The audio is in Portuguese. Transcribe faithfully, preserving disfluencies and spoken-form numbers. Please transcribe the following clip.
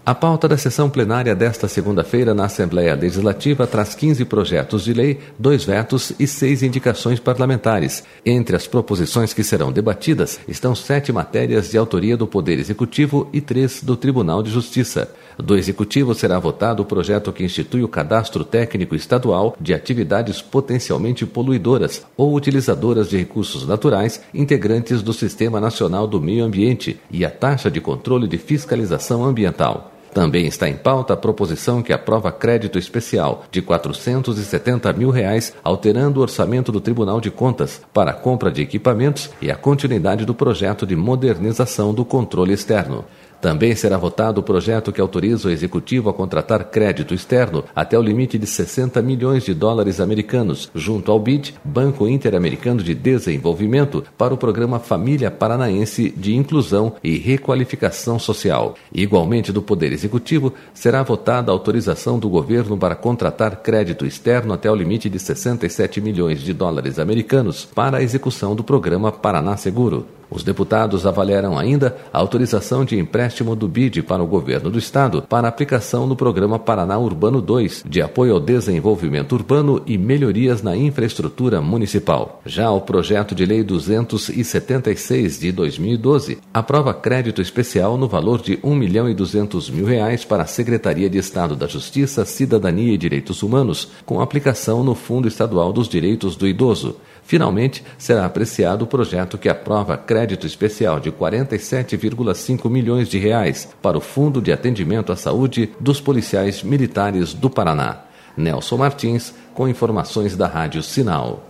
A pauta da sessão plenária desta segunda-feira na Assembleia Legislativa traz quinze projetos de lei, dois vetos e seis indicações parlamentares. Entre as proposições que serão debatidas estão sete matérias de autoria do Poder Executivo e três do Tribunal de Justiça. Do Executivo será votado o projeto que institui o Cadastro Técnico Estadual de atividades potencialmente poluidoras ou utilizadoras de recursos naturais integrantes do Sistema Nacional do Meio Ambiente e a taxa de controle de fiscalização ambiental. Também está em pauta a proposição que aprova crédito especial de quatrocentos e setenta mil reais, alterando o orçamento do Tribunal de Contas para a compra de equipamentos e a continuidade do projeto de modernização do controle externo. Também será votado o projeto que autoriza o Executivo a contratar crédito externo até o limite de sessenta milhões de dólares americanos, junto ao B I D, Banco Interamericano de Desenvolvimento, para o Programa Família Paranaense de Inclusão e Requalificação Social. Igualmente do Poder Executivo, será votada a autorização do governo para contratar crédito externo até o limite de sessenta e sete milhões de dólares americanos para a execução do Programa Paraná Seguro. Os deputados avaliaram ainda a autorização de empréstimo do B I D para o governo do estado para aplicação no Programa Paraná Urbano dois, de apoio ao desenvolvimento urbano e melhorias na infraestrutura municipal. Já o projeto de lei duzentos e setenta e seis de dois mil e doze aprova crédito especial no valor de um milhão e duzentos mil reais para a Secretaria de Estado da Justiça, Cidadania e Direitos Humanos, com aplicação no Fundo Estadual dos Direitos do Idoso. Finalmente, será apreciado o projeto que aprova crédito especial de quarenta e sete vírgula cinco milhões de reais para o Fundo de Atendimento à Saúde dos Policiais Militares do Paraná. Nelson Martins, com informações da Rádio Sinal.